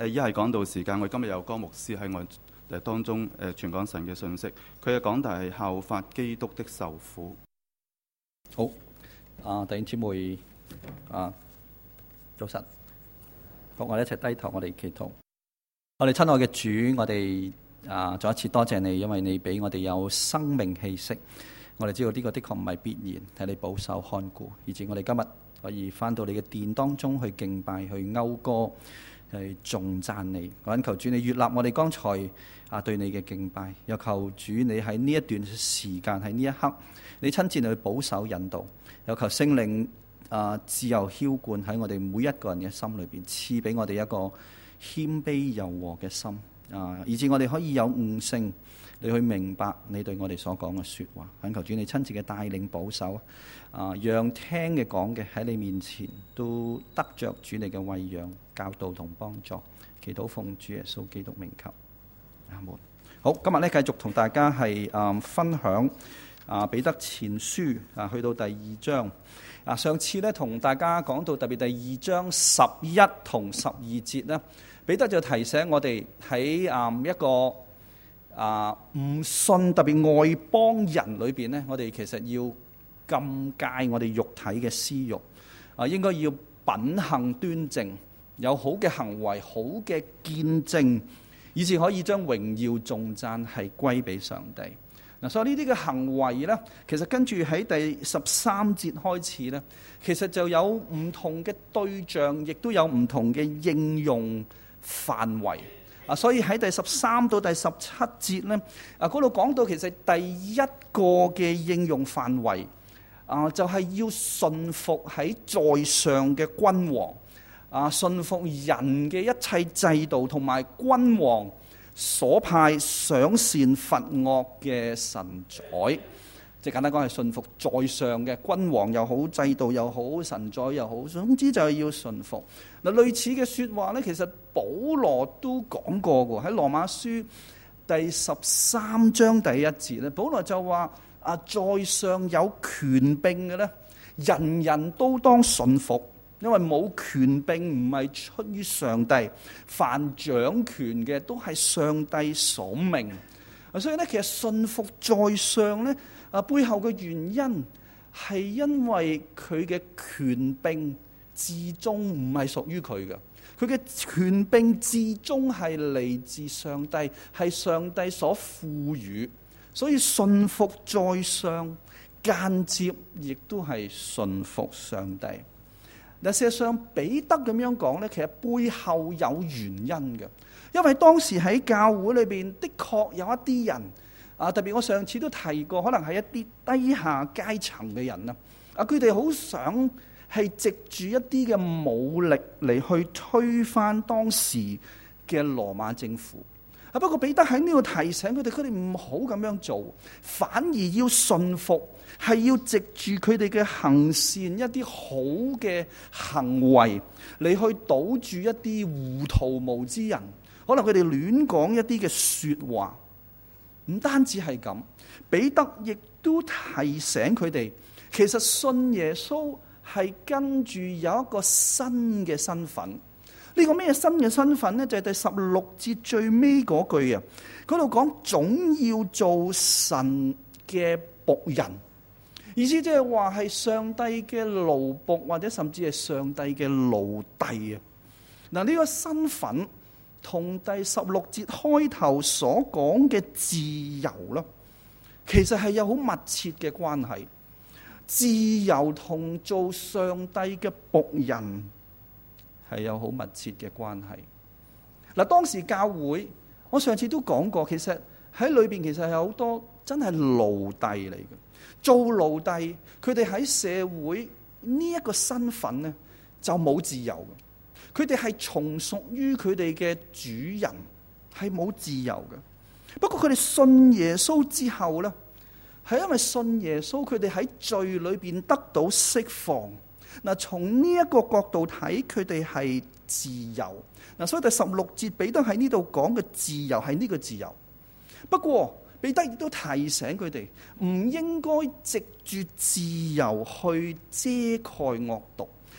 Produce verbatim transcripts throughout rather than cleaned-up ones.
誒，一係講道時間，我今日有江牧師喺我誒當中誒傳講神嘅信息。佢嘅講題係效法基督的受苦。 好，啊弟兄姊妹，啊早晨，好，我哋一齊低頭，我哋祈禱。我哋親愛嘅主，我哋啊再一次多謝你，因為你俾我哋有生命氣息。我哋知道呢個的確唔係必然，係你保守看顧，以至我哋今日可以翻到你嘅殿當中去敬拜、去謳歌、去頌讚你。我懇求主你悅納我哋剛才啊對你嘅敬拜，又求主你喺呢一段時間喺呢一刻，你親自去保守引導，又求聖靈啊自由澆灌喺我哋每一個人嘅心裏邊，賜俾我哋一個謙卑柔和嘅心啊，以至我哋可以有悟性，你去明白你對我哋所講嘅說話。懇求主你親自嘅帶領保守啊，讓聽嘅講嘅喺你面前都得着主你嘅餵養、教導同幫助。祈禱奉主耶穌基督名求，阿門。好，今日咧繼續同大家係啊、嗯、分享啊彼得前書啊，去到第二章。啊，上次咧同大家講到特別第二章十一同十二節咧，彼得就提醒我哋喺啊一個啊唔信特別外邦人裏邊咧，我哋其實要禁戒我哋肉體嘅私慾啊，應該要品行端正，有好嘅行為、好嘅見證，以至可以將榮耀頌讚係歸俾上帝。嗱，所以呢啲嘅行為咧，其實跟住喺第十三節開始咧，其實就有唔同嘅對象，亦都有唔同嘅應用範圍啊。所以喺第十三到第十七節咧，啊嗰度講到其實第一個嘅應用範圍啊，就係要順服喺在上嘅君王啊，順服人嘅一切制度同埋君王所派賞善罰惡嘅臣宰，即係簡單講係順服在上嘅君王又好，制度又好，臣宰又好，總之就係要順服。嗱，類似嘅說話呢，其實保羅都講過嘅，喺羅馬書第十三章第一節咧，保羅就話啊，在上有權柄嘅呢，人人都當順服。因為冇權柄唔係出於上帝，凡掌權嘅都係上帝所命。所以咧，其實順服在上咧，啊背後嘅原因係因為佢嘅權柄至終唔係屬於佢嘅，佢嘅權柄至終係嚟自上帝，係上帝所賦予。所以順服在上，間接亦都係順服上帝。嗱，事實上彼得咁樣講咧，其實背後有原因嘅，因為當時喺教會裏邊，的確有一啲人啊，特別我上次都提過，可能係一啲低下階層嘅人啦，啊，佢哋好想係藉住一啲嘅武力嚟去推翻當時嘅羅馬政府。啊，不過彼得喺呢度提醒佢哋，佢哋唔好咁樣做，反而要順服。係要藉住佢哋嘅行善一啲好嘅行為嚟去堵住一啲糊塗無知人，可能佢哋亂講一啲嘅說話。唔單止係咁，彼得亦都提醒佢哋，其實信耶穌係跟住有一個新嘅身份。呢個咩新嘅身份呢？就係第十六節最尾嗰句啊，嗰度講總要做神嘅僕人。意思即係話係上帝嘅奴僕，或者甚至係上帝嘅奴隸啊！嗱，呢個身份同第十六節開頭所講嘅自由啦，其實係有好密切嘅關係。自由同做上帝嘅僕人係有好密切嘅關係。嗱，當時教會，我上次都講過，其實喺裏邊其實係好多真係奴隸嚟嘅。做奴隸，佢哋喺社會呢一個身份呢，就冇自由嘅。佢哋係從屬於佢哋嘅主人，係冇自由嘅。不過佢哋信耶穌之後呢，係因為信耶穌，佢哋喺罪裏邊得到釋放。嗱，從呢一個角度睇，佢哋係自由。嗱，所以第十六節彼得喺呢度講嘅自由係呢個自由。不過彼得亦都提醒佢哋，唔應該藉住自由去遮蓋惡毒，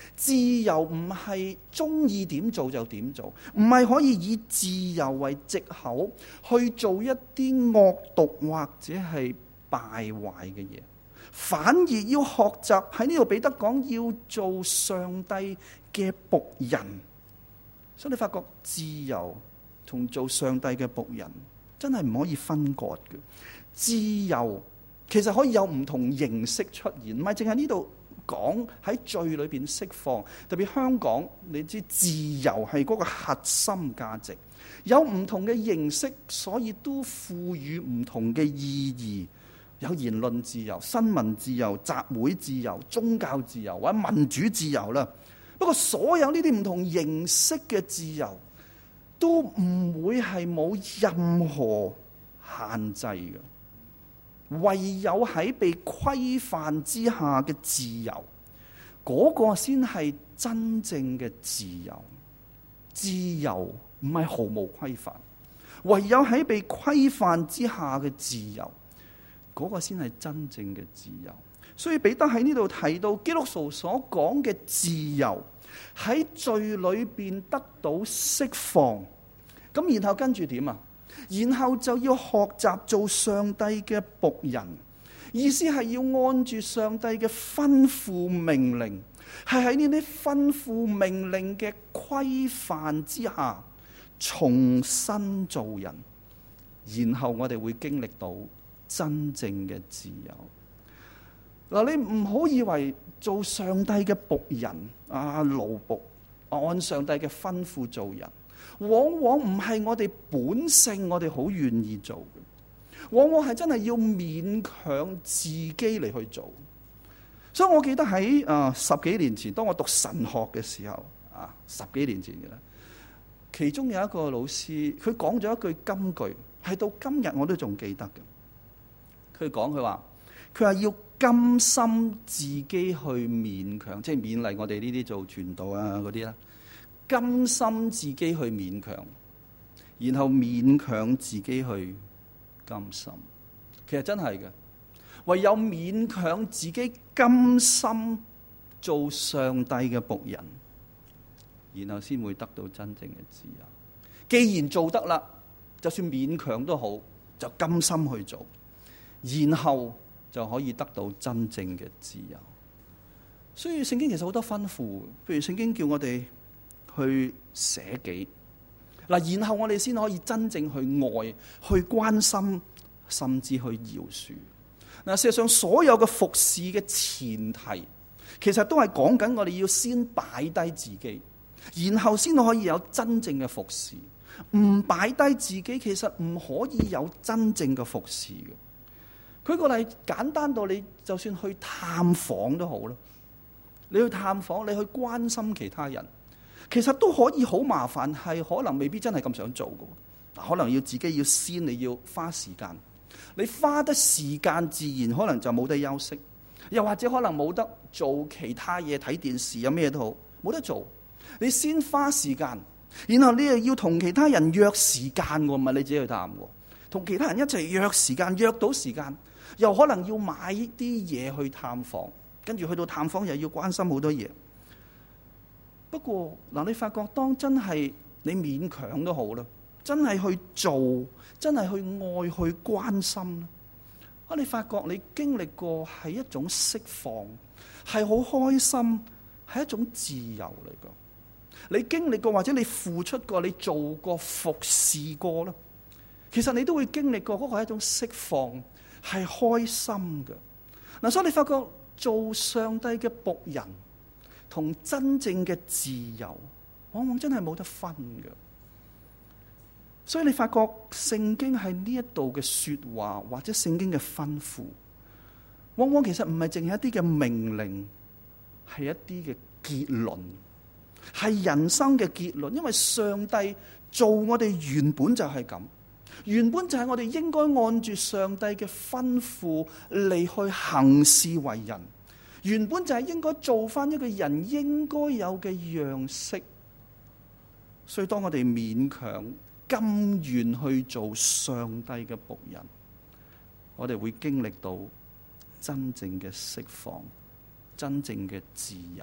自由唔係中意點做就點做，唔係可以以自由為藉口去做一啲惡毒或者係敗壞嘅嘢，反而要學習喺呢度彼得講要做上帝嘅僕人。所以你發覺自由同做上帝嘅僕人真係唔可以分割嘅。自由其實可以有唔同形式出現，唔係淨係呢度講喺罪裏邊釋放。特別香港，你知自由係嗰個核心價值，有唔同嘅形式，所以都賦予唔同嘅意義。有言論自由、新聞自由、集會自由、宗教自由或者民主自由啦。不過所有呢啲唔同形式嘅自由都唔會係冇任何限制嘅，唯有喺被規範之下嘅自由，嗰個先係真正嘅自由。自由唔係毫無規範，唯有喺被規範之下嘅自由，嗰個先係真正嘅自由。所以彼得喺呢度提到基督徒所講嘅自由喺罪裏邊得到釋放，咁然後跟住點啊？然後就要學習做上帝嘅僕人，意思係要按住上帝嘅吩咐命令，係喺呢啲吩咐命令嘅規範之下重新做人，然後我哋會經歷到真正嘅自由。嗱，你唔好以為做上帝嘅僕人啊，奴僕，按上帝嘅吩咐做人，往往唔係我哋本性，我哋好願意做嘅，往往係真係要勉強自己嚟去做。所以我記得喺啊、呃、十幾年前，當我讀神學嘅時候啊，十幾年前嘅啦，其中有一個老師，佢講咗一句金句，係到今日我都仲記得嘅。佢講佢話，佢話要甘心自己去勉強，即係勉勵我哋呢啲做傳道啊嗰啲啦。甘心自己去勉強，然後勉強自己去甘心。其實真係嘅，唯有勉強自己甘心做上帝嘅僕人，然後先會得到真正嘅自由。既然做得啦，就算勉強都好，就甘心去做，然後就可以得到真正嘅自由。所以聖經其實好多吩咐，譬如聖經叫我哋去捨己，嗱，然後我哋先可以真正去愛、去關心，甚至去饒恕。嗱，事實上所有嘅服侍嘅前提，其實都係講緊我哋要先擺低自己，然後先可以有真正嘅服侍。唔擺低自己，其實唔可以有真正嘅服侍嘅。舉個例，簡單到你就算去探訪都好啦，你去探訪，你去關心其他人，其實都可以好麻煩，係可能未必真係咁想做嘅。可能要自己要先，你要花時間，你花得時間，自然可能就冇得休息，又或者可能冇得做其他嘢，睇電視有咩都好，冇得做。你先花時間，然後你又要同其他人約時間喎，唔係你自己去探喎，同其他人一齊約時間，約到時間，又可能要買啲嘢去探訪，跟住去到探訪又要關心好多嘢。不過嗱，你發覺當真係你勉強都好啦，真係去做，真係去愛去關心啊！你發覺你經歷過係一種釋放，係好開心，係一種自由嚟㗎。你經歷過或者你付出過，你做過服侍過啦，其實你都會經歷過嗰個係一種釋放，係開心嘅。嗱，所以你發覺做上帝嘅僕人同真正嘅自由，往往真係冇得分嘅。所以你發覺聖經係呢一度嘅說話，或者聖經嘅吩咐，往往其實唔係淨係一啲嘅命令，係一啲嘅結論，係人生嘅結論。因為上帝做我哋原本就係咁，原本就係我哋應該按住上帝嘅吩咐嚟去行事為人，原本就係應該做翻一個人應該有嘅樣式。所以當我哋勉強甘願去做上帝嘅僕人，我哋會經歷到真正嘅釋放，真正嘅自由。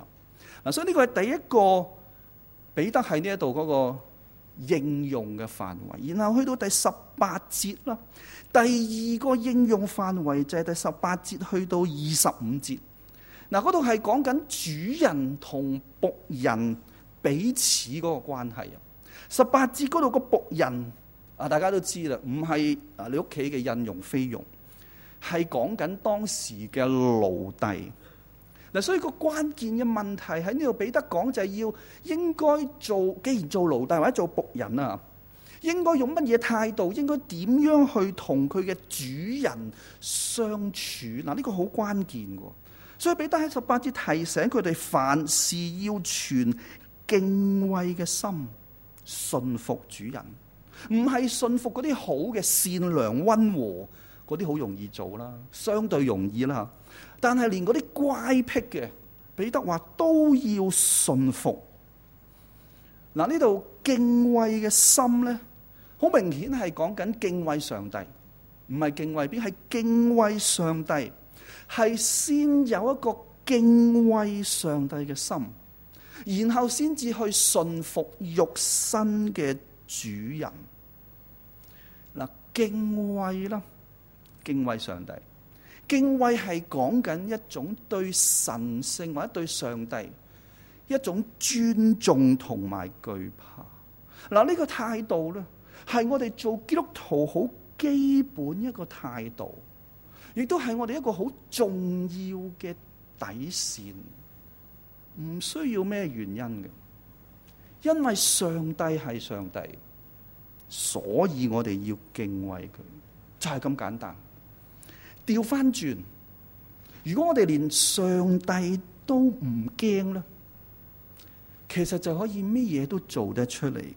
嗱，所以呢個係第一個彼得喺呢一度嗰個應用嘅範圍。然後去到第十八節啦，第二個應用範圍就係第十八節去到二十五節。嗱，嗰度係講緊主人同僕人彼此嗰個關係啊。十八節嗰度個僕人啊，大家都知啦，唔係啊你屋企嘅印傭菲傭，係講緊當時嘅奴隸。嗱，所以個關鍵嘅問題喺呢度，彼得講就係要應該做，既然做奴隸或者做僕人啊，應該用乜嘢態度？應該點樣去同佢嘅主人相處？嗱，呢個好關鍵嘅。所以彼得喺十八節提醒佢哋，凡事要存敬畏嘅心，順服主人，唔係順服嗰啲好嘅、善良、溫和嗰啲，好容易做啦，相對容易啦。但係連嗰啲乖僻嘅，彼得話都要順服。嗱，呢度敬畏嘅心咧，好明顯係講緊敬畏上帝，唔係敬畏邊，係敬畏上帝，係先有一個敬畏上帝嘅心，然後先至去順服肉身嘅主人。嗱，敬畏啦，敬畏上帝。敬畏係講緊一種對神聖或者對上帝一種尊重同埋懼怕。嗱，呢個態度咧，係我哋做基督徒好基本一個態度，亦都係我哋一個好重要嘅底線。唔需要咩原因嘅，因為上帝係上帝，所以我哋要敬畏佢，就係咁簡單。調翻轉，如果我哋連上帝都唔驚咧，其實就可以咩嘢都做得出嚟嘅。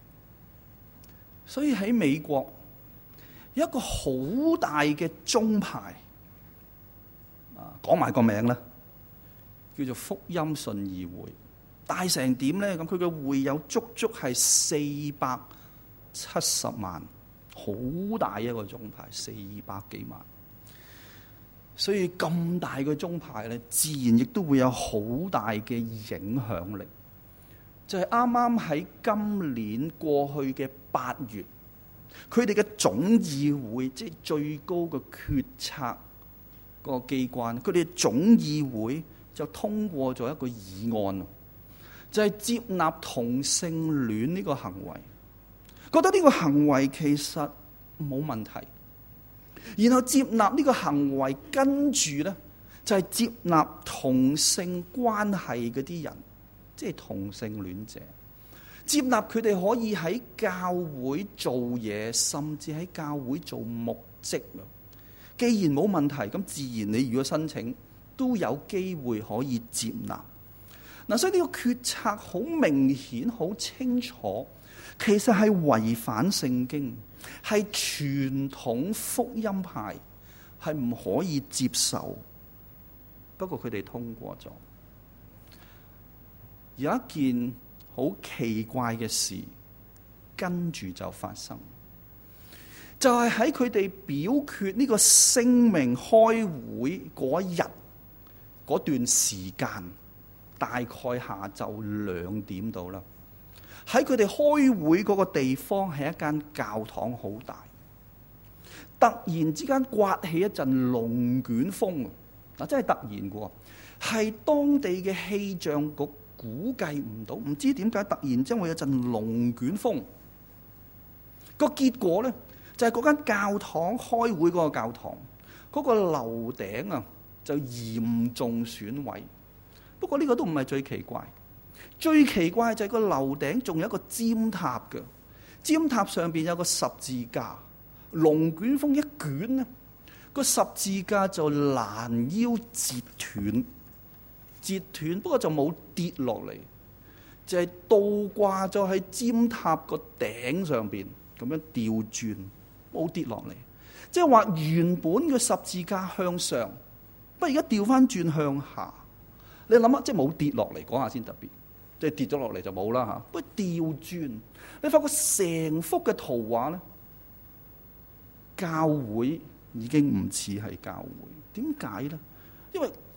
所以喺美國有一個好大嘅宗派，啊，講埋個名啦，叫做福音信義會。大成點咧？咁佢嘅會有足足係四百七十萬，好大一個宗派，四百幾萬。所以咁大嘅宗派咧，自然亦都會有好大嘅影響力。就係啱啱喺今年過去嘅八月，佢哋嘅總議會，即係最高嘅決策個機關，佢哋總議會就通過咗一個議案，就係接納同性戀呢個行為，覺得呢個行為其實冇問題。然後接納呢個行為，跟住呢就係接納同性關係嗰啲人，即係同性戀者，接納佢哋可以喺教會做嘢，甚至喺教會做牧職。既然冇問題，咁自然你如果申請都有機會可以接納。嗱，所以呢個決策好明顯、好清楚，其實係違反聖經，係傳統福音派係唔可以接受。不過佢哋通過咗。有一件好奇怪嘅事，跟住就發生，就係喺佢哋表決呢個聲明開會嗰日嗰段時間，大概下晝兩點到啦。喺佢哋開會嗰個地方係一間教堂，好大。突然之間颳起一陣龍捲風，嗱，真係突然嘅，係當地嘅氣象局估計唔到，唔知點解突然之間會有陣龍捲風。個結果咧就係嗰間教堂開會嗰個教堂嗰個樓頂啊就嚴重損毀。不過呢個都唔係最奇怪。最奇怪就係個樓頂仲有一個尖塔嘅，尖塔上邊有個十字架，龍捲風一捲咧，個十字架就攔腰截斷，截斷不過就冇跌落嚟，就係倒掛咗喺尖塔個頂上邊咁樣調轉，冇跌落嚟。即係話原本嘅十字架向上，不過而家調翻轉向下。你諗下，即係冇跌落嚟，講下先特別。即係跌咗落嚟就冇啦嚇，不過調轉，你發覺成幅嘅圖畫咧，教會已經唔似係教會。點解咧？因為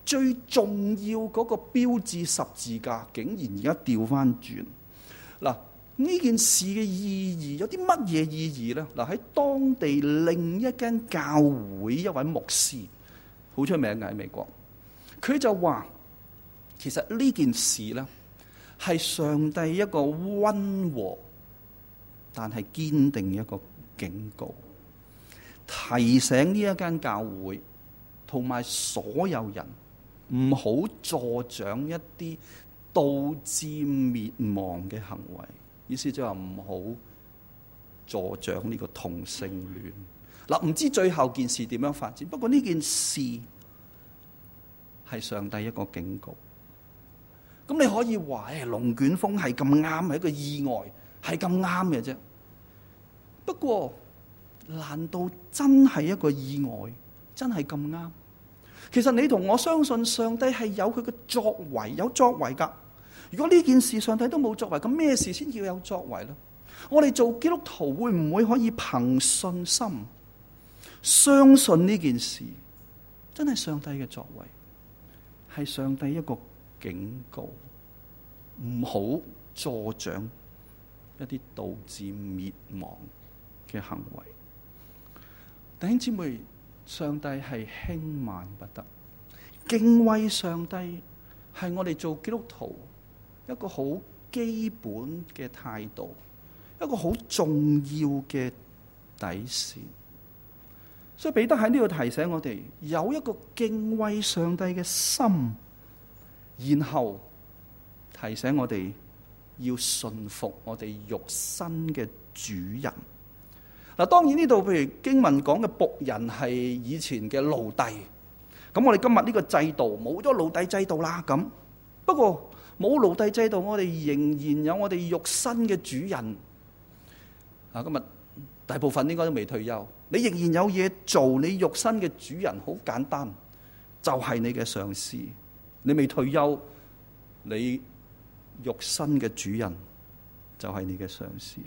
最重要嗰個標誌十字架，竟然而家調翻轉。嗱，呢件事嘅意義有啲乜嘢意義呢？嗱，喺當地另一間教會一位牧師好出名嘅喺美國，佢就話其實呢件事呢係上帝一個溫和但係堅定一個警告，提醒呢一間教會同埋所有人唔好助長一啲導致滅亡嘅行為。意思即係話唔好助長呢個同性戀。嗱，唔知最後件事點樣發展，不過呢件事係上帝一個警告。咁你可以話誒龍捲風係咁啱，係一個意外，係咁啱嘅啫。不過難道真係一個意外，真係咁啱？其實你同我相信上帝係有佢嘅作為，有作為㗎。如果呢件事上帝都冇作為，咁咩事先叫有作為呢？我哋做基督徒會唔會可以憑信心相信呢件事真係上帝嘅作為，係上帝一個警告，唔好助長一啲導致滅亡嘅行為。弟兄姊妹，上帝係輕慢不得，敬畏上帝係我哋做基督徒一個好基本嘅態度，一個好重要嘅底線。所以彼得喺呢度提醒我哋有一個敬畏上帝嘅心，然後提醒我哋要順服我哋肉身嘅主人。嗱，當然呢度譬如經文講嘅僕人係以前嘅奴隸，咁我哋今日呢個制度冇咗奴隸制度啦。咁不過冇奴隸制度，我哋仍然有我哋肉身嘅主人。啊，今日大部分應該都未退休，你仍然有嘢做。你肉身嘅主人好簡單，就係你嘅上司。你未退休，你肉身嘅主人就係你嘅上司。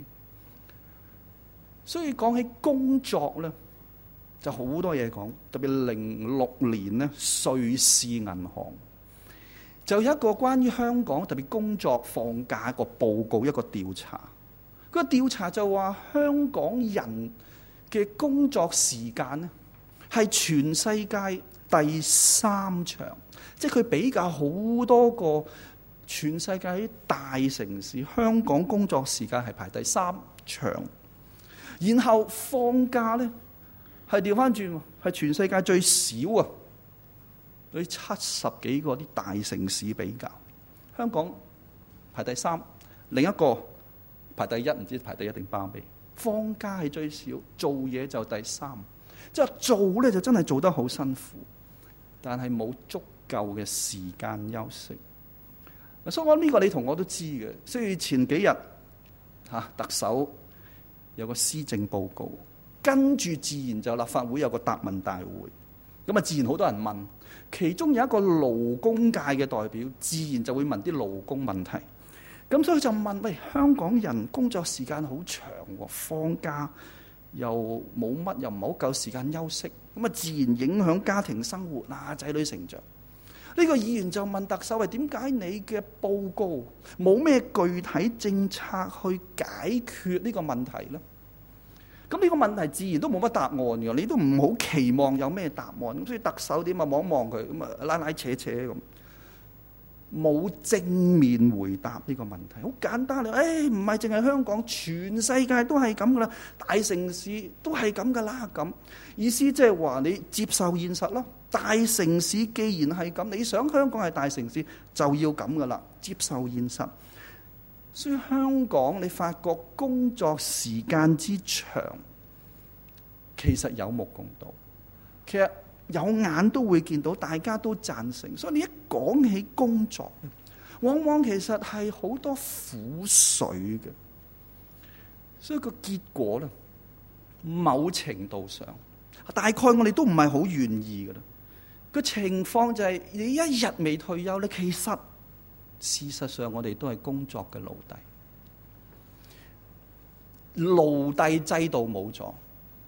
所以講起工作咧，就好多嘢講。特別零六年咧，瑞士銀行就有一個關於香港特別工作放假一個報告，一個調查。個調查就話香港人嘅工作時間咧係全世界第三長，即係佢比較好多個全世界大城市，香港工作時間係排第三長。然後放假咧係調翻轉，係全世界最少啊！對七十幾個啲大城市比較，香港排第三，另一個排第一，唔知排第一定包尾。放假係最少，做嘢就第三，即係做咧就真係做得好辛苦，但係冇足夠嘅時間休息。所以我呢個你同我都知嘅，所以前幾日嚇特首有個施政報告，跟住自然就立法會有個答問大會，咁啊自然好多人問，其中有一個勞工界嘅代表，自然就會問啲勞工問題。咁所以就問：喂，香港人工作時間好長喎，放假又冇乜，又唔係好夠時間休息，咁啊自然影響家庭生活啊、仔女成長。呢個議員就問特首：喂，點解你嘅報告冇咩具體政策去解決呢個問題呢？咁呢個問題自然都冇乜答案嘅，你都唔好期望有咩答案。咁所以特首點啊望一望佢，咁啊拉拉扯扯咁，冇正面回答呢個問題。好簡單啦，誒唔係淨係香港，全世界都係咁噶啦，大城市都係咁噶啦。咁意思即係話你接受現實咯。大城市既然係咁，你想香港係大城市就要咁噶啦，接受現實。所以香港你發覺工作時間之長，其實有目共睹，其實有眼都會見到，大家都贊成。所以你一講起工作，往往其實係好多苦水嘅。所以個結果咧，某程度上，大概我哋都唔係好願意嘅啦。個情況就係你一日未退休咧，其實事實上我哋都係工作嘅奴隸，奴隸制度冇咗，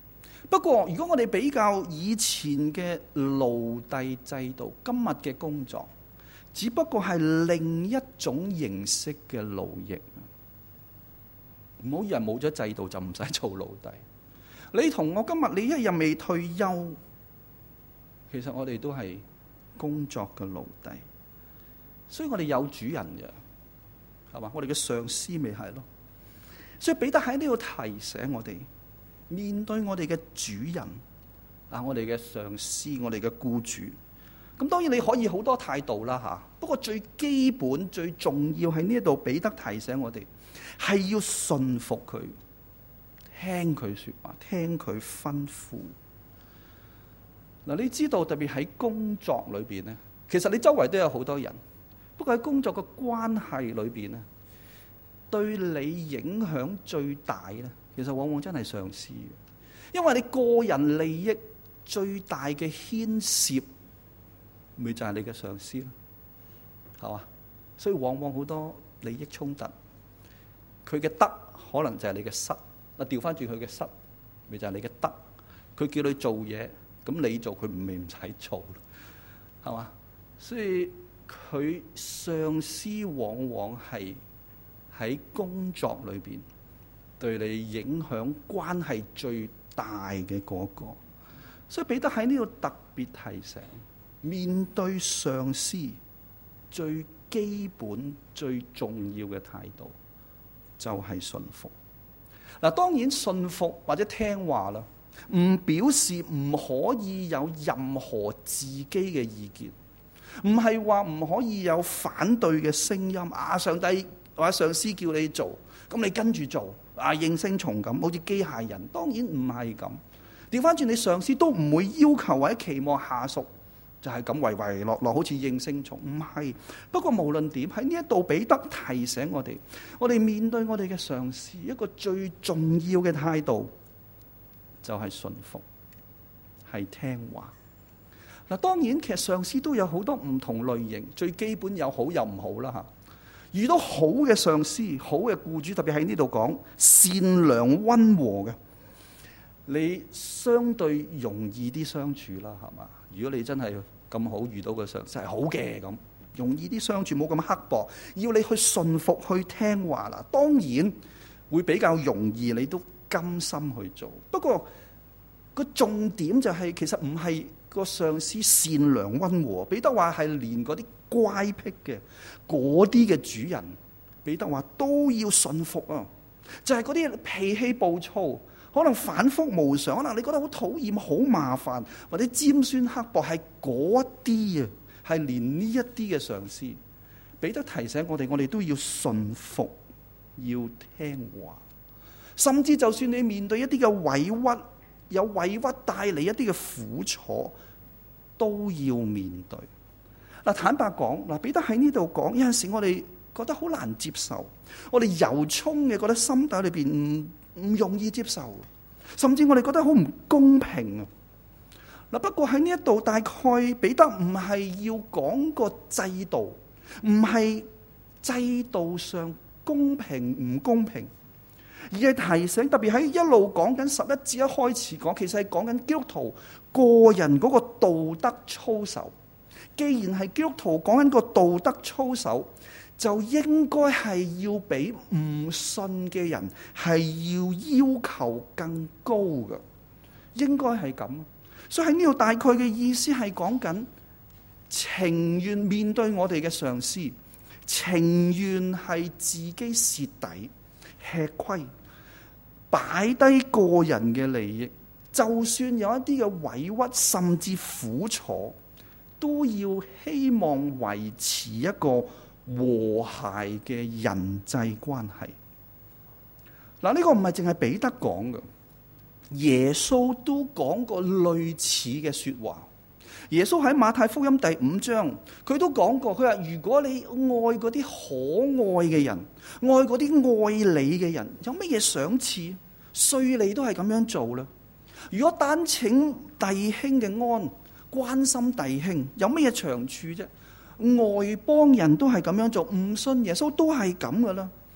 不過，如果我哋比較以前嘅奴隸制度，今日嘅工作，只不過係另一種形式嘅奴役。唔好以為冇咗制度就唔使做奴隸。你同我今日你一日未退休，其實我哋都係工作嘅奴隸。所以我哋有主人嘅，係嘛？我哋嘅上司咪係咯。所以彼得喺呢度提醒我哋，面對我哋嘅主人啊，我哋嘅上司，我哋嘅僱主。咁當然你可以好多態度啦吓，不過最基本最重要喺呢度，彼得提醒我哋係要順服佢，聽佢說話，聽佢吩咐。嗱，你知道特別喺工作裏邊咧，其實你周圍都有好多人，不過喺工作嘅關係裏邊咧，對你影響最大咧，其實往往真係上司嘅，因為你個人利益最大嘅牽涉，咪就係你嘅上司咯，係嘛？所以往往好多利益衝突，佢嘅得可能就係你嘅失。嗱，調翻轉佢嘅失，咪就係你嘅得。佢叫你做嘢，咁你做，佢唔咪唔使做咯，係嘛？所以佢上司往往係喺工作裏邊對你影響關係最大嘅嗰個。所以彼得喺呢度特別提醒，面對上司最基本最重要嘅態度就係順服。嗱，當然順服或者聽話啦，唔表示唔可以有任何自己嘅意見，唔係話唔可以有反對嘅聲音。啊，上帝或者上司叫你做，咁你跟住做，啊應聲蟲咁，好似機械人。當然唔係咁。調翻轉，你上司都唔會要求或者期望下屬就係咁唯唯諾諾，好似應聲蟲。唔係。不過無論點，喺呢一度彼得提醒我哋，我哋面對我哋嘅上司，一個最重要嘅態度就係順服，係聽話。嗱，當然其實上司都有好多唔同類型，最基本有好有唔好啦嚇。遇到好嘅上司、好嘅僱主，特別喺呢度講善良溫和嘅，你相對容易啲相處啦，係嘛？如果你真係咁好遇到個上司係好嘅，咁容易啲相處，冇咁刻薄。要你去順服去聽話啦，當然會比較容易，你都甘心去做。不過個重點就係、是、其實唔係個上司善良溫和，彼得話係連嗰啲乖僻嘅嗰啲嘅主人，彼得話都要順服啊！就係嗰啲脾氣暴躁，可能反覆無常，可能你覺得好討厭、好麻煩，或者尖酸刻薄，係嗰啲啊，係連呢一啲嘅上司，彼得提醒我哋，我哋都要順服，要聽話。甚至就算你面對一啲嘅委屈，有委屈帶嚟一啲嘅苦楚，都要面對。嗱，坦白講，嗱，彼得喺呢度講，有陣時我哋覺得好難接受，我哋由衷嘅覺得心底裏邊唔唔容易接受，甚至我哋覺得好唔公平啊！嗱，不過喺呢一度大概彼得唔係要講個制度，唔係制度上公平唔公平，而係提醒，特別喺一路講緊十一節一開始講，其實係講緊基督徒個人嗰個道德操守。既然係基督徒講緊個道德操守，就應該係要比唔信嘅人係要要求更高嘅，應該係咁。所以喺呢度大概嘅意思係講緊情願面對我哋嘅上司，情願係自己蝕底吃虧，擺低個人嘅利益，就算有一啲嘅委屈甚至苦楚，都要希望維持一個和諧嘅人際關係。嗱，呢個唔係淨係彼得講嘅，耶穌都講過類似嘅說話。耶穌喺馬太福音第五章，佢都講過，佢話如果你愛嗰啲可愛嘅人，愛嗰啲愛你嘅人，有乜嘢賞賜？稅吏都係咁樣做啦。如果單請弟兄嘅安，關心弟兄，有乜嘢長處啫？外邦人都係咁樣做，唔信耶穌都係咁噶啦。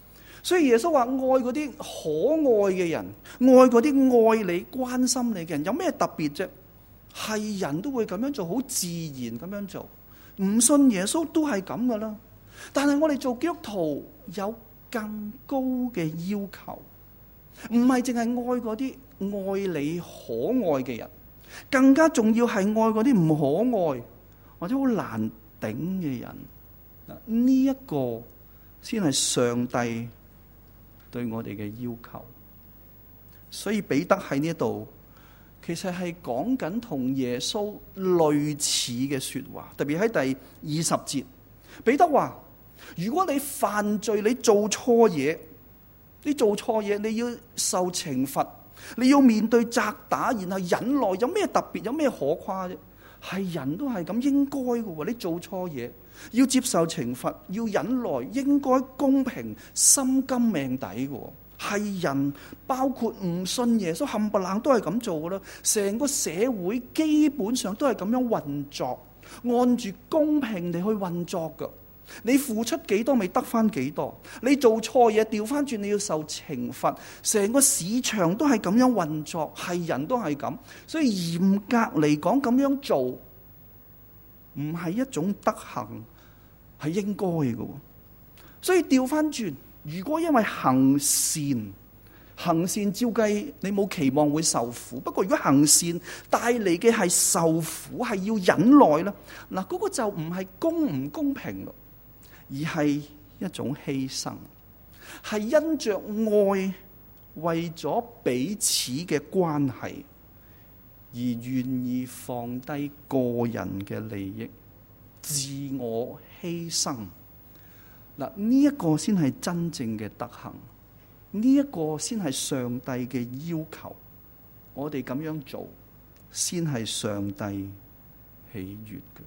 所以耶穌話愛嗰啲可愛嘅人，愛嗰啲愛你、關心你嘅人，有咩特別啫？係人都會咁樣做，好自然咁樣做。唔信耶穌都係咁噶啦。但係我哋做基督徒有更高嘅要求，唔係淨係愛嗰啲愛你可愛嘅人，更加重要係愛嗰啲唔可愛或者好難頂嘅人。呢一個先係上帝對我哋嘅要求。所以彼得喺呢度其實係講緊同耶穌類似嘅說話，特別喺第二十節，彼得話：如果你犯罪，你做錯嘢，你做錯嘢，你要受懲罰，你要面對責打，然後忍耐，有咩特別，有咩可誇啫？係人都係咁應該嘅喎。你做錯嘢要接受懲罰，要忍耐，應該公平，心甘命抵嘅喎。係人，包括唔信耶穌冚唪唥都係咁做嘅啦。成個社會基本上都係咁樣運作，按住公平地去運作嘅。你付出幾多，咪得翻幾多。你做錯嘢，調翻轉你要受懲罰。成個市場都係咁樣運作，係人都係咁。所以嚴格嚟講，咁樣做唔係一種德行，係應該嘅。所以調翻轉，如果因為行善，行善照計你冇期望會受苦。不過如果行善帶嚟嘅係受苦，係要忍耐啦，嗱，嗰個就唔係公唔公平咯，而係一種犧牲，係因着愛，為咗彼此嘅關係而願意放低個人嘅利益，自我犧牲。嗱，呢一個先係真正嘅德行，呢一個先係上帝嘅要求。我哋咁樣做，先係上帝喜悅嘅。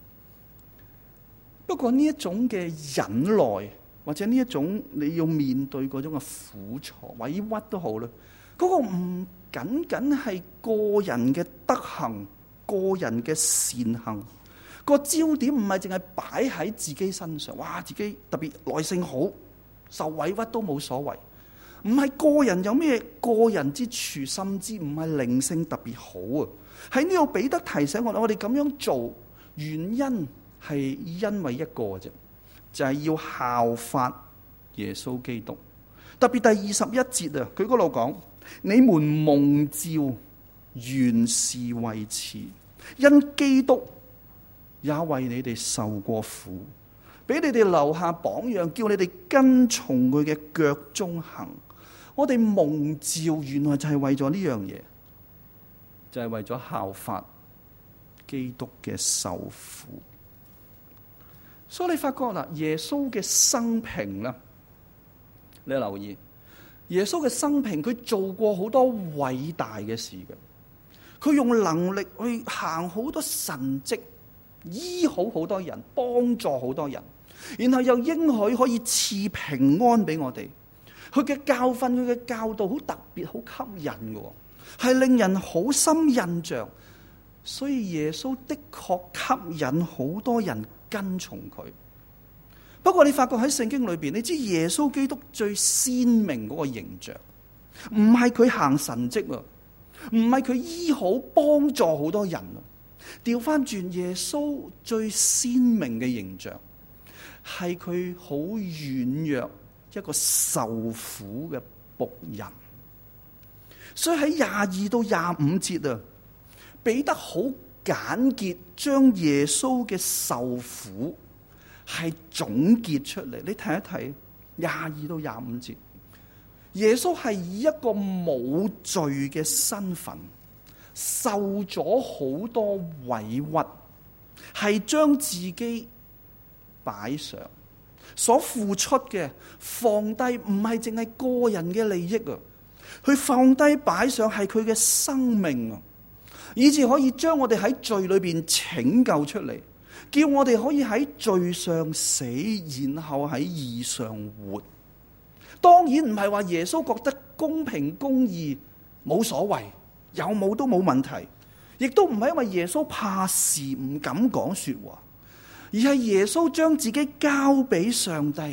不過呢一種嘅忍耐，或者呢一種你要面對嗰種嘅苦楚、委屈都好啦，嗰個唔僅僅係個人嘅德行、個人嘅善行。個焦點唔係淨係擺喺自己身上，哇！自己特別耐性好，受委屈都冇所謂。唔係個人有咩個人之處，甚至唔係靈性特別好啊。喺呢度彼得提醒我哋，我哋咁樣做原因係因為一個啫，就係要效法耶穌基督。特別第二十一節啊，佢嗰度講：你們蒙召原是為此，因基督也為你哋受過苦，俾你哋留下榜樣，叫你哋跟從佢嘅腳蹤行。我哋蒙召原來就係為咗呢樣嘢，就係、是、為咗效法基督嘅受苦。所以你發覺嗱，耶穌嘅生平啦，你留意耶穌嘅生平，佢做過好多偉大嘅事嘅，佢用能力去行好多神蹟，醫好好多人，幫助好多人，然後又應許可以賜平安俾我哋。佢嘅教訓，佢嘅教導好特別，好吸引嘅，係令人好深印象。所以耶穌的確吸引好多人跟從佢。不過你發覺喺聖經裏邊，你知耶穌基督最鮮明嗰個形象，唔係佢行神蹟啊，唔係佢醫好幫助好多人啊。調翻轉，耶穌最鮮明嘅形象係佢好軟弱，一個受苦嘅僕人。所以喺廿二到廿五節啊，彼得好簡潔將耶穌嘅受苦係總結出嚟。你睇一睇廿二到廿五節，耶穌係以一個冇罪嘅身份受咗好多委屈，係將自己擺上，所付出嘅放低，唔係淨係個人嘅利益啊，佢放低擺上係佢嘅生命啊，以至可以將我哋喺罪裏邊拯救出嚟，叫我哋可以喺罪上死，然後喺義上活。當然唔係話耶穌覺得公平公義冇所謂，有冇都冇問題，亦都唔係因為耶穌怕事唔敢講說話，而係耶穌將自己交俾上帝，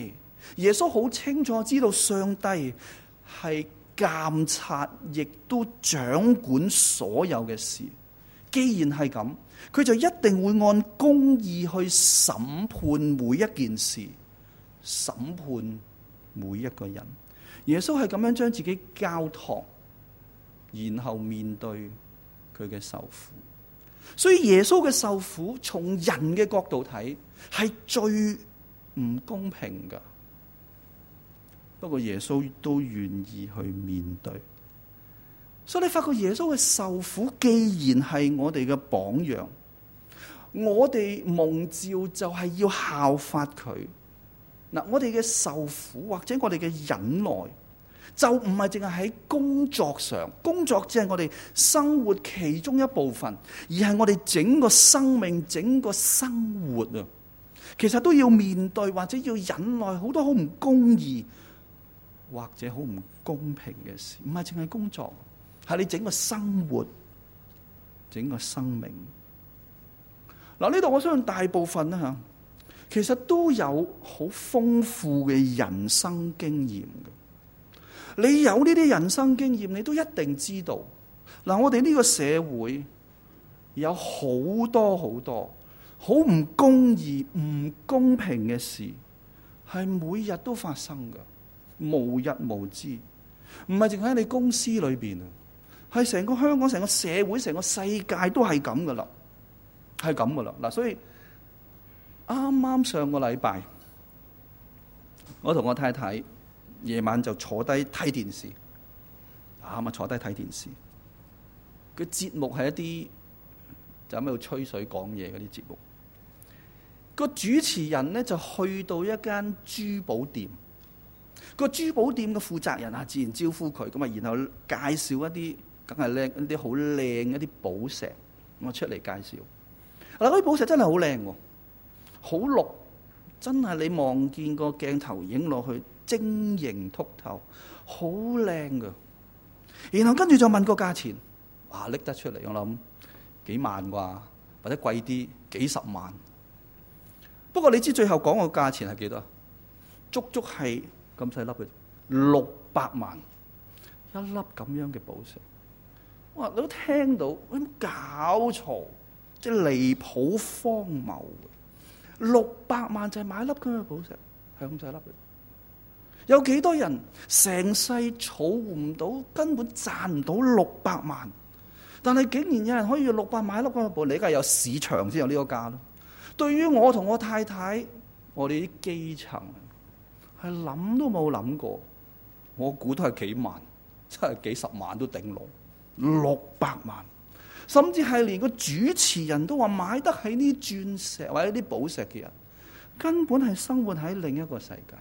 耶穌好清楚知道上帝係監察，亦都掌管所有嘅事。既然係咁，佢就一定會按公義去審判每一件事，審判每一個人。耶穌係咁樣將自己交託，然後面對佢嘅受苦。所以耶穌嘅受苦，從人嘅角度睇，係最唔公平噶。不過耶穌都願意去面對。所以你發覺耶穌嘅受苦，既然係我哋嘅榜樣，我哋蒙召就係要效法佢。嗱，我哋嘅受苦或者我哋嘅忍耐，就唔係淨係喺工作上，工作只係我哋生活其中一部分，而係我哋整個生命、整個生活啊，其實都要面對或者要忍耐好多好唔公義或者好唔公平嘅事，唔係淨係工作，係你整個生活、整個生命。嗱，呢度我相信大部分啦吓，其實都有好豐富嘅人生經驗嘅。你有呢啲人生經驗，你都一定知道。嗱，我哋呢個社會有好多好多好唔公義、唔公平嘅事，係每日都發生嘅，無日無之。唔係淨喺你公司裏邊啊，係成個香港、成個社會、成個世界都係咁噶啦，係咁噶啦。嗱，所以啱啱上個禮拜，我同我太太夜晚就坐低睇電視，啊咁啊坐低睇電視。個節目係一啲就喺度吹水講嘢嗰啲節目。個主持人咧就去到一間珠寶店，個珠寶店嘅負責人啊，自然招呼佢，咁啊然後介紹一啲梗係靚一啲好靚一啲寶石，我出嚟介紹。嗱，嗰啲寶石真係好靚喎，好綠，真係你望見個鏡頭影落去晶瑩剔透，好靚噶。然後跟住就問個價錢，哇拎得出嚟，我諗幾萬啩，或者貴啲幾十萬。不過你知最後講個價錢係幾多？足足係咁細粒嘅六百萬一粒咁樣嘅寶石。哇！你都聽到有冇搞錯？即係離譜荒謬嘅，六百萬就係買一粒咁嘅寶石，係咁細粒嘅。有幾多人成世儲唔到，根本賺唔到六百萬，但係竟然有人可以用六百買一粒咁嘅寶石，你梗係有市場先有呢個價咯。對於我同我太太，我哋啲基層係諗都冇諗過，我估都係幾萬，真係幾十萬都頂籠，六百萬，甚至係連個主持人都話買得起呢鑽石或者啲寶石嘅人，根本係生活喺另一個世界。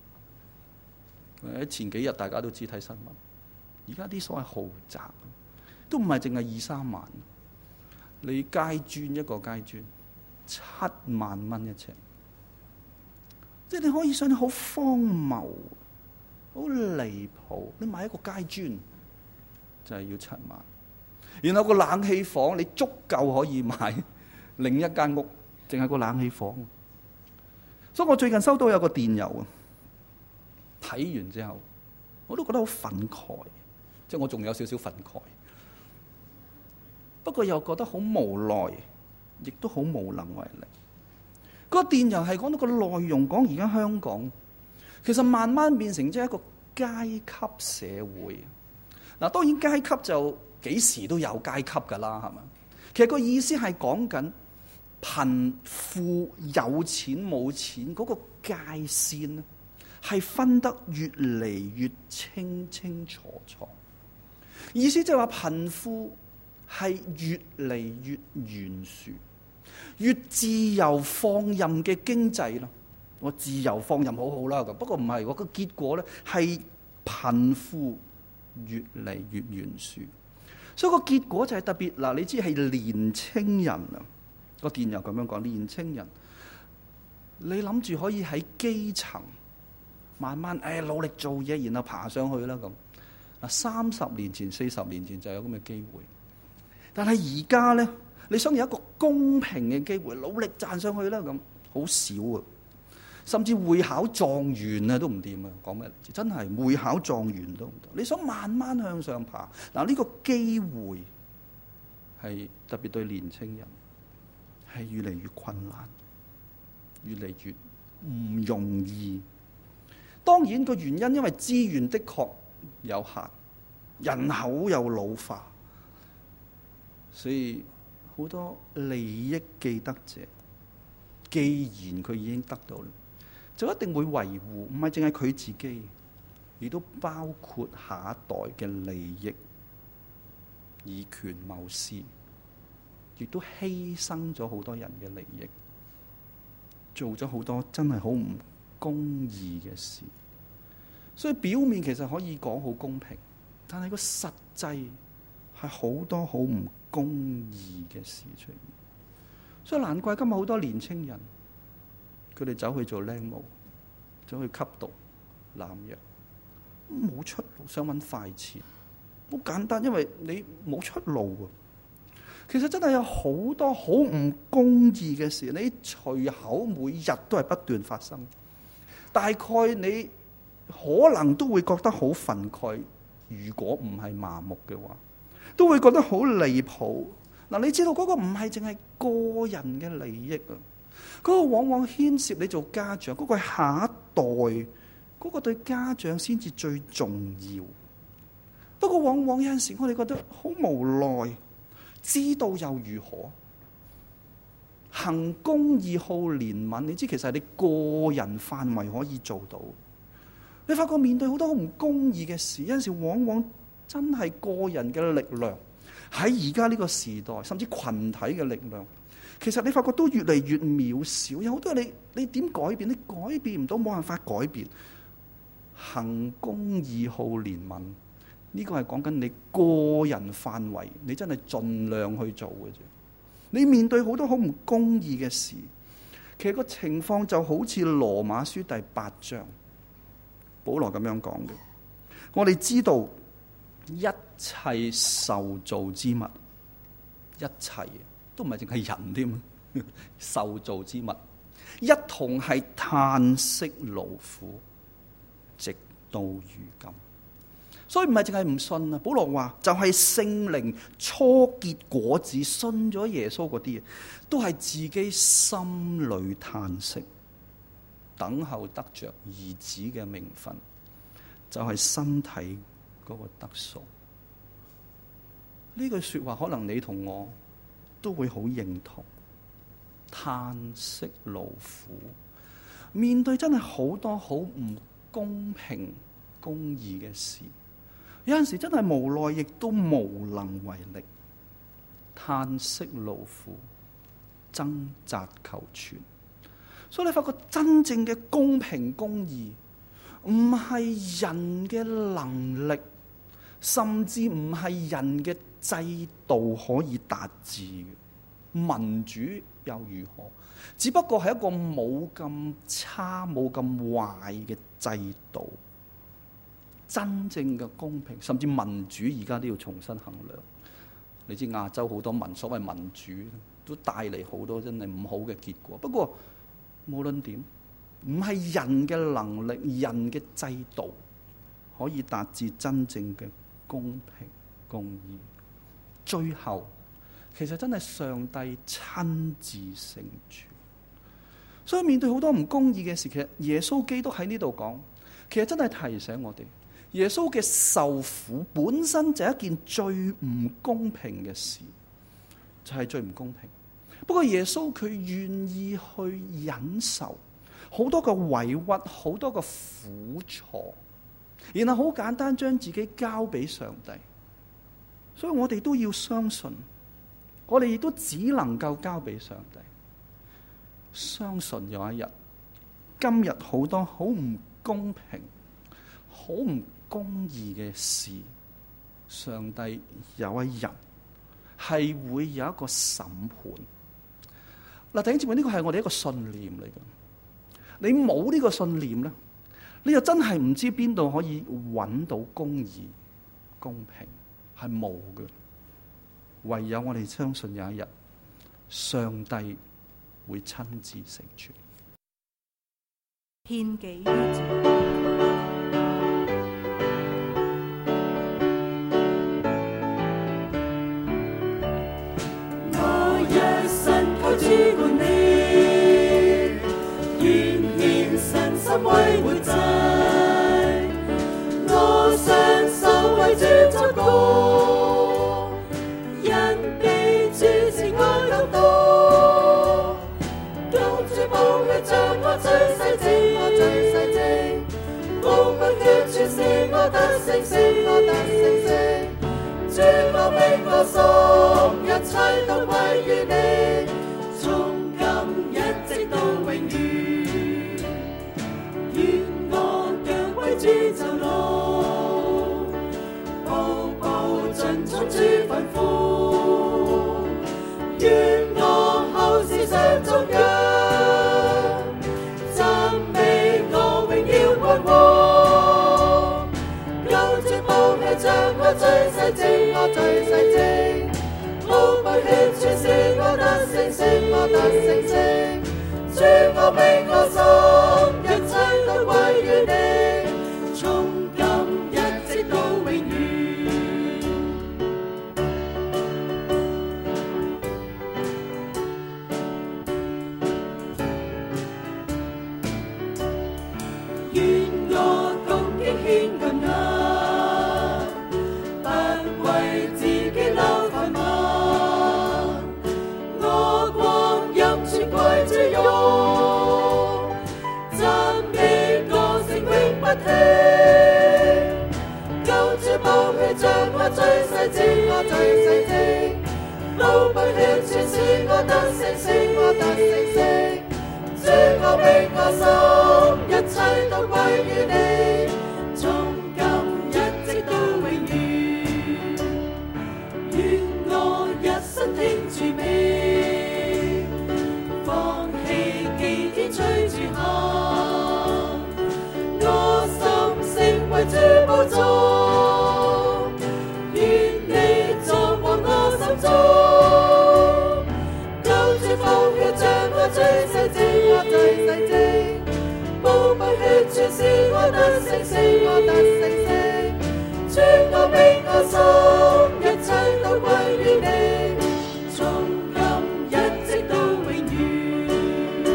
喺前幾日大家都知睇新聞，而家啲所謂豪宅都唔係淨係二三萬，你街磚一個街磚七萬蚊一尺，即係你可以想，你好荒謬，好離譜。你買一個街磚就係要七萬，然後個冷氣房你足夠可以買另一間屋，淨係個冷氣房。所以我最近收到有個電郵啊，睇完之後我都覺得好憤慨，即係我仲有少少憤慨，不過又覺得好無奈，亦都好無能為力。個電郵係講到個內容，講而家香港其實慢慢變成即係一個階級社會。嗱，當然階級就幾時都有階級㗎啦，係嘛？其實個意思係講緊貧富有錢冇錢嗰個界線係分得越嚟越清清楚楚。意思即係話貧富係越嚟越懸殊，越自由放任嘅經濟咯。我自由放任好好啦，咁不過唔係，我個結果咧係貧富越嚟越懸殊。所以個結果就係特別嗱，你知係年青人啊，個電郵咁樣講，年青人，你諗住可以喺基層慢慢誒努力做嘢，然後爬上去啦咁。嗱，三十年前、四十年前就有咁嘅機會，但係而家咧，你想有一個公平嘅機會，努力賺上去啦咁，好少啊！ 甚至會考狀元啊都唔掂啊！講咩？真係會考狀元都唔得。你想慢慢向上爬，嗱，呢個機會係特別對年青人係越嚟越困難，越嚟越唔容易。當然個原因因為資源的確有限，人口又老化，所以好多利益既得者，既然佢已經得到，就一定會維護，唔係淨係佢自己，亦都包括下一代嘅利益，以權謀私，亦都犧牲咗好多人嘅利益，做咗好多真係好唔公義嘅事。所以表面其實可以講好公平，但係個實際係好多好唔公義嘅事出現。所以難怪今日好多年青人，佢哋走去做靚模，走去吸毒、濫藥，冇出路，想揾快錢，好簡單，因為你冇出路啊。其實真係有好多好唔公義嘅事，你隨口每日都係不斷發生。大概你可能都會覺得好憤慨，如果唔係麻木嘅話，都會覺得好離譜。嗱，你知道嗰個唔係淨係個人嘅利益啊，嗰個往往牽涉你做家長，嗰個係下一代，嗰個對家長先至最重要。不過往往有陣時我哋覺得好無奈，知道又如何？行公義、好憐憫，你知其實係你個人範圍可以做到。你發覺面對好多好唔公義嘅事，有陣時往往真係個人嘅力量喺而家呢個時代，甚至群體嘅力量，其實你發覺都越嚟越渺小。有好多你你點改變？你改變唔到，冇辦法改變。行公義、好憐憫，呢個係講緊你個人範圍，你真係盡量去做嘅啫。你面對好多好唔公義嘅事，其實個情況就好似羅馬書第八章。保羅咁樣講嘅，我哋知道一切受造之物，一切都唔係淨係人添，受造之物一同係嘆息勞苦，直到如今。所以唔係淨係唔信啊！保羅話就係聖靈初結果子，信咗耶穌嗰啲，都係自己心裏嘆息，等候得着兒子嘅名分，就係、是、身體嗰個得贖。呢句說話可能你同我都會好認同。嘆息勞苦，面對真係好多好唔公平、公義嘅事，有陣時真係無奈，亦都無能為力。嘆息勞苦，掙扎求全。所以你發覺真正嘅公平公義，唔係人嘅能力，甚至唔係人嘅制度可以達至嘅。民主又如何？只不過係一個冇咁差、冇咁壞嘅制度。真正嘅公平，甚至民主，而家都要重新衡量。你知亞洲好多民所謂民主，都帶嚟好多真係唔好嘅結果。不過無論點，唔係人嘅能力、人嘅制度可以達至真正嘅公平公義。最後，其實真係上帝親自成全。所以面對好多唔公義嘅事，其實耶穌基督喺呢度講，其實真係提醒我哋，耶穌嘅受苦本身就係一件最唔公平嘅事，就係最唔公平。不過耶穌佢願意去忍受好多個委屈，好多個苦楚，然後好簡單將自己交俾上帝。所以我哋都要相信，我哋亦都只能夠交俾上帝。相信有一日，今日好多好唔公平、好唔公義嘅事，上帝有一日係會有一個審判。嗱，弟兄姊妹，呢個係我哋一個信念嚟嘅。你冇呢個信念咧，你就真係唔知邊度可以揾到公義、公平，係冇嘅。唯有我哋相信有一日，上帝會親自成全。 獻己於主。 我一生求主管理，願獻身心為活祭。我雙手為主作歌，因被主慈愛感動。救主寶血將我最洗淨，我最洗淨。寶血全是我得勝，是我得勝勝。主我命我心，一切都歸於你，從今一直到永遠。願我腳為主走路，步步盡從主吩咐。願我後事上眾人，讚美我榮耀君王。救主寶血將我最洗淨，我最洗淨。寶血全是我得勝，是我得勝勝。主我命我心，一切都歸於你，從今一直到永遠。願我恭敬獻感恩，不為自己留飯碗。我光陰全歸主用，讚美歌聲永不停。救主寶血將我最洗淨，我最洗淨。寶血全是我得勝，是我得勝勝。主我命我心，一切都歸於你，從今一直到永遠。願我一生聽主命，放棄己見隨主行。我心成為主寶座，願你作王我心中。救主寶血將我最洗淨，我最洗淨。寶血全是我得勝，是我得勝勝。主我命我心，一切都歸於你，從今一直到永遠。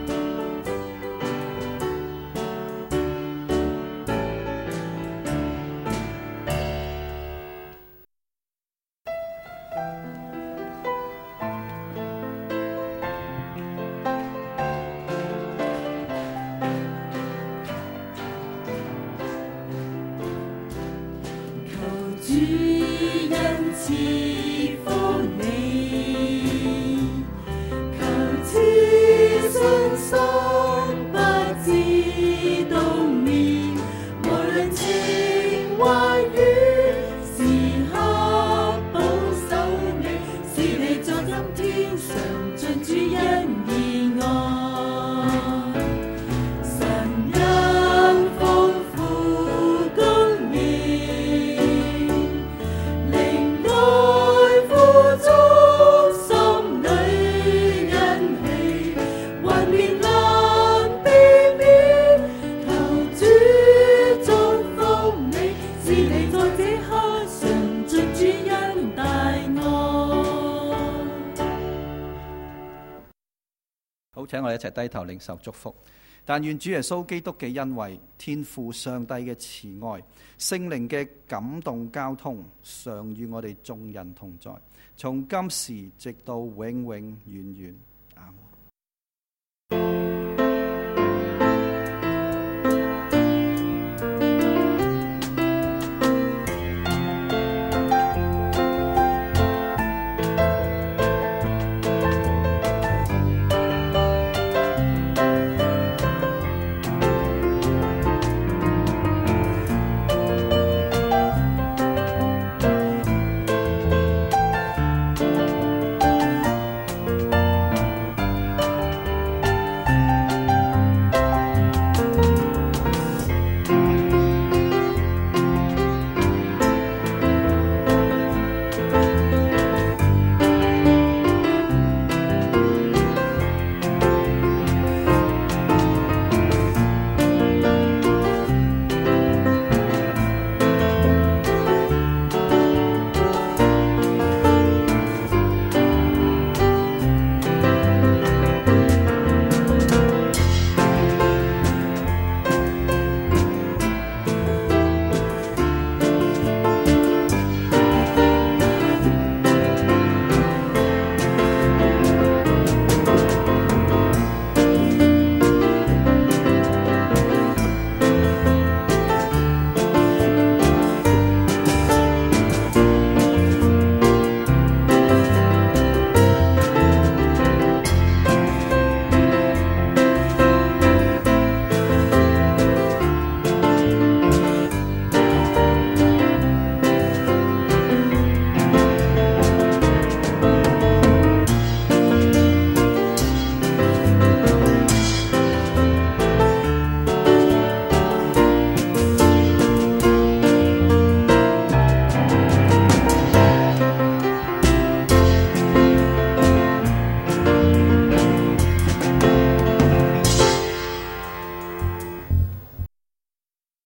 求主恩賜福你，求賜信心不知冬眠，無論情懷與時刻保守你，使你在今天常盡主恩義愛。神恩豐富供應，靈愛富足，心裏欣喜，幻變難避免。求主祝福你，使你在這刻常盡主恩大愛。 好，請我哋一齊低頭領受祝福。但願主耶穌基督嘅恩惠、天父上帝嘅慈愛、聖靈嘅感動交通，常與我哋眾人同在，從今時直到永永遠遠。阿門。